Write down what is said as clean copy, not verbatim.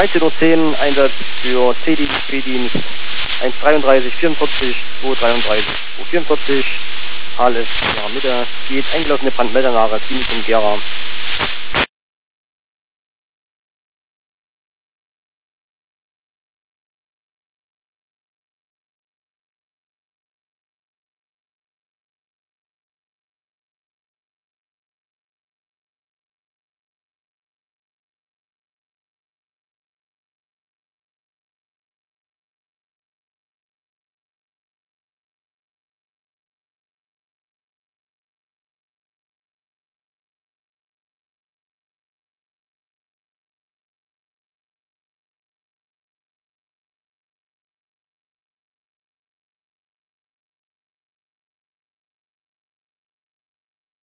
13:10 Uhr, Einsatz für C-Dienst, B-Dienst, 1:33, 44, 2:33, 2:44, alles klar, Mitte, geht eingelassene Brandmelder nach Klinikum Gera.